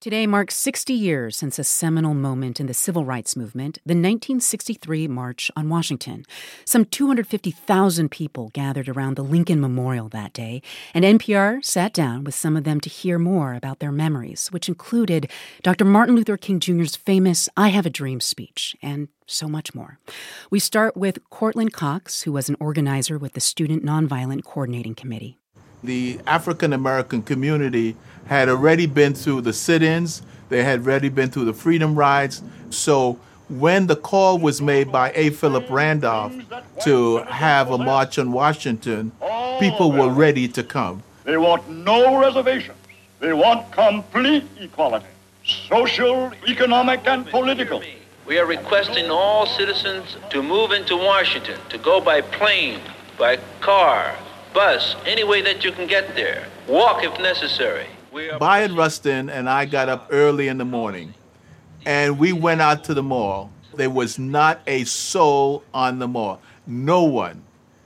Today marks 60 years since a seminal moment in the civil rights movement, the 1963 March on Washington. Some 250,000 people gathered around the Lincoln Memorial that day, and NPR sat down with some of them to hear more about their memories, which included Dr. Martin Luther King Jr.'s famous I Have a Dream speech, and so much more. We start with Courtland Cox, who was an organizer with the Student Nonviolent Coordinating Committee. The African-American community had already been through the sit-ins. They had already been through the freedom rides. So when the call was made by A. Philip Randolph to have a march on Washington, people were ready to come. They want no reservations. They want complete equality, social, economic, and political. We are requesting all citizens to move into Washington, to go by plane, by car, bus, any way that you can get there. Walk if necessary. Bayard Rustin and I got up early in the morning, and we went out to the mall. There was not a soul on the mall. No one.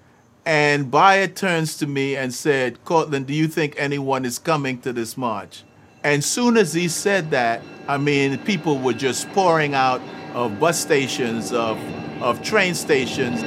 And Bayard turns to me and said, "Courtland, do you think anyone is coming to this march?" And soon as he said that, people were just pouring out of bus stations, of train stations.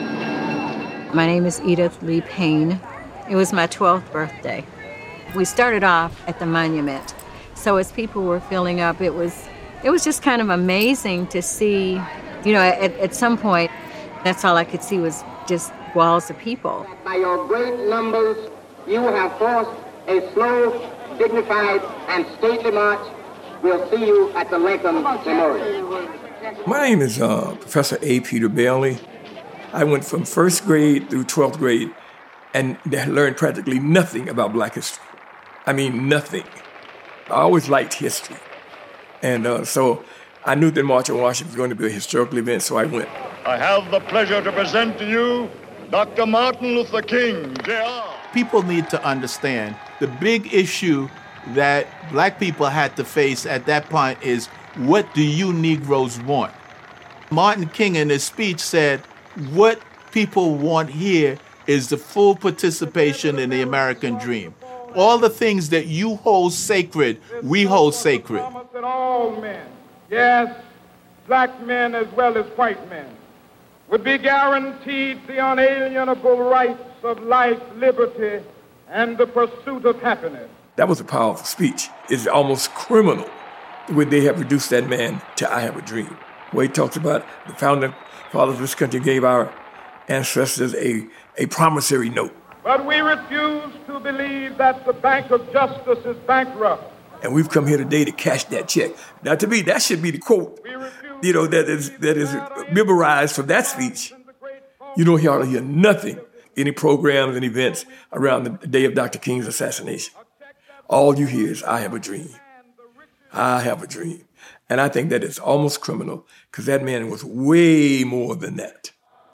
My name is Edith Lee Payne. It was my 12th birthday. We started off at the monument. So as people were filling up, it was just kind of amazing to see, at some point, that's all I could see was just walls of people. By your great numbers, you have forced a slow, dignified, and stately march. We'll see you at the Lincoln Memorial. My name is Professor A. Peter Bailey. I went from first grade through 12th grade and learned practically nothing about Black history. Nothing. I always liked history. And so I knew that March on Washington was going to be a historical event, so I went. I have the pleasure to present to you Dr. Martin Luther King, Jr. People need to understand the big issue that Black people had to face at that point is, what do you Negroes want? Martin King in his speech said, what people want here is the full participation in the American dream. All the things that you hold sacred, we hold sacred. That all men, yes, black men as well as white men, would be guaranteed the unalienable rights of life, liberty, and the pursuit of happiness. That was a powerful speech. It's almost criminal the way they have reduced that man to I Have a Dream, where he talks about the founding fathers of this country gave our ancestors a promissory note. But we refuse to believe that the Bank of Justice is bankrupt. And we've come here today to cash that check. Now, to me, that should be the quote, that is memorized from that speech. You don't hear nothing, any programs and events around the day of Dr. King's assassination. All you hear is, I have a dream. I have a dream. And I think that is almost criminal, because that man was way more than that.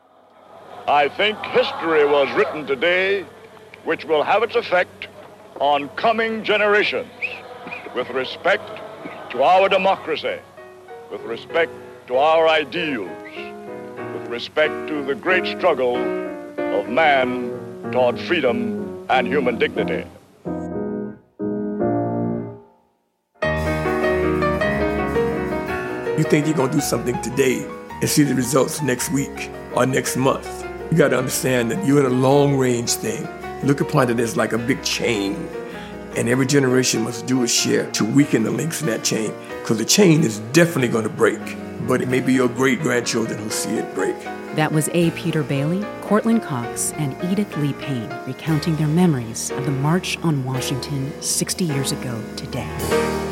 I think history was written today which will have its effect on coming generations with respect to our democracy, with respect to our ideals, with respect to the great struggle of man toward freedom and human dignity. You think you're going to do something today and see the results next week or next month. You got to understand that you're in a long-range thing. Look upon it as like a big chain, and every generation must do its share to weaken the links in that chain, because the chain is definitely going to break, but it may be your great-grandchildren who see it break. That was A. Peter Bailey, Courtland Cox, and Edith Lee Payne recounting their memories of the March on Washington 60 years ago today.